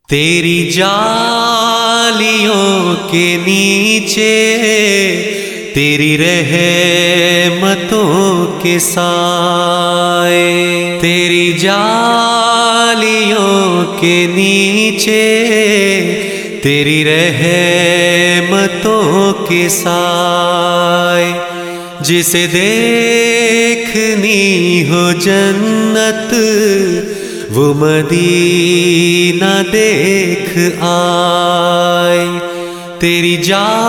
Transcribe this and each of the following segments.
تیری جالیوں کے نیچے تیری رحمتوں کے سائے، تیری جالیوں کے نیچے تیری رحمتوں کے سائے، جسے دیکھنی ہو جنت وہ مدینہ دیکھ آئے، تیری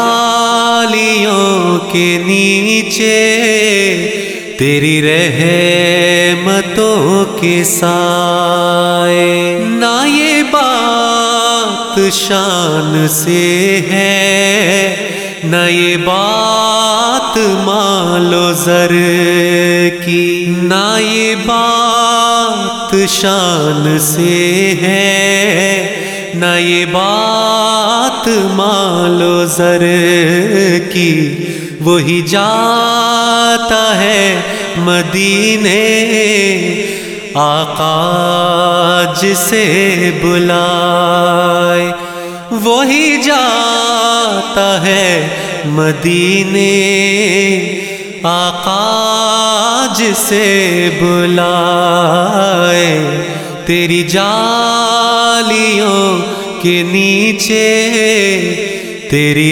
جالیوں کے نیچے تیری رحمتوں کے سائے۔ نہ یہ بات شان سے ہے، نہ یہ بات مال و زر کی، نہ یہ بات شان سے ہے، نہ یہ بات مال و زر کی، وہی جاتا ہے مدینے آقا جسے بلائے، وہی جاتا ہے مدینے آقا جسے بلائے، تیری جالیوں کے نیچے تیری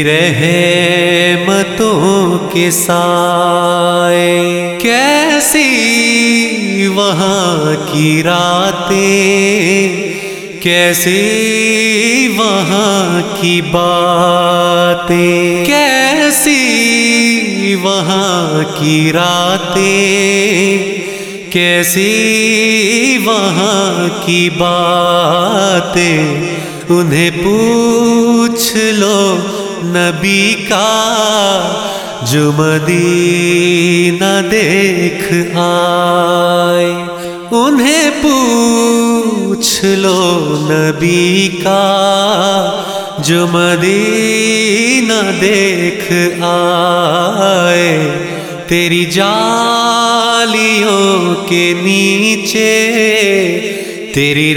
رحمتوں کے سائے۔ کیسی وہاں کی راتیں، کیسی وہاں کی باتیں، کیسی وہاں کی راتیں، کیسی وہاں کی باتیں، انہیں پوچھ لو نبی کا جو مدینہ دیکھ آئے، انہیں پوچھ لو نبی کا جو مدینہ دیکھ آئے، تیری جالیوں کے نیچے تیری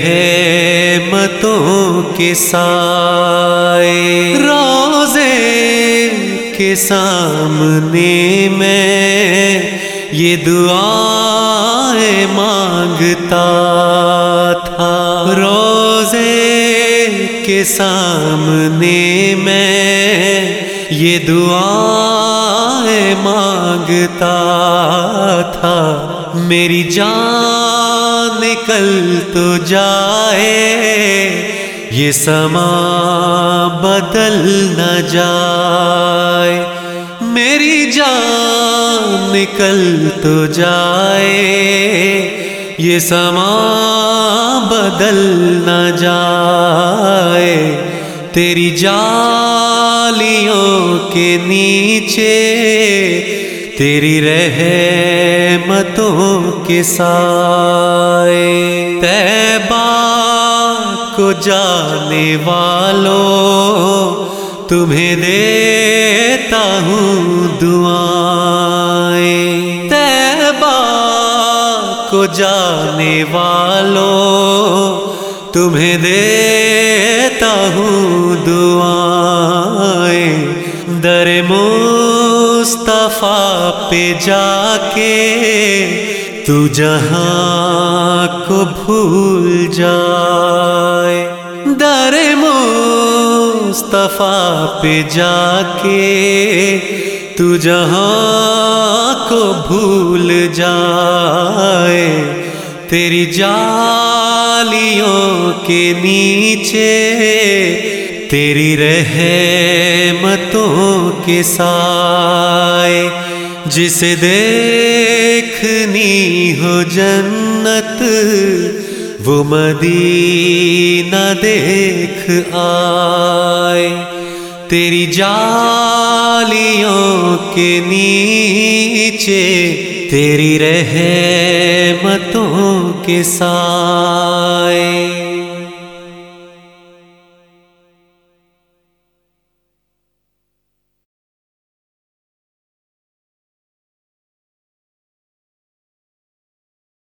رحمتوں کے سائے، روضے کے سامنے میں یہ دعائیں مانگتا تھا، روضے کے سامنے میں یہ دعائیں مانگتا تھا، میری جان نکل تو جائے یہ سما بدل نہ جائے، میری جان نکل تو جائے یہ سما بدل نہ جائے، تیری جالیوں کے نیچے تیری رحمتوں کے سائے۔ طیبہ کو جانے والوں تمہیں دیتا ہوں دعائیں، طیبہ کو جانے والوں تمہیں دیتا ہوں دعائیں، در مصطفیٰ پہ جا کے تو جہاں کو بھول جائے، در مصطفیٰ پہ جا کے تو جہاں کو بھول جائے، تیری جالیوں کے نیچے تیری رحمتوں کے سائے، جسے دیکھنی ہو جنت وہ مدینہ دیکھ آئے، تیری جالیوں کے نیچے تیری رحمتوں کے سائے۔